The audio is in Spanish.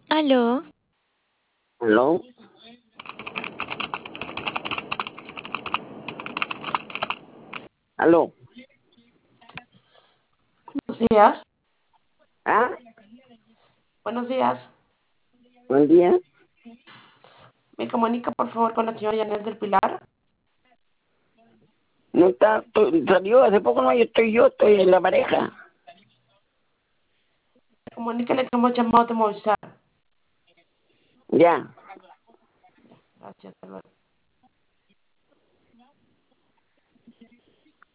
Aló, ¿Aló? ¿Aló? Buenos días. ¿Ah? Buenos días. ¿Buen día? Me comunica por favor con la señora Yanel del Pilar. No está, salió hace poco, no, yo estoy en la pareja. Comuníquele que hemos llamado de Movistar. Ya. Gracias, hasta luego.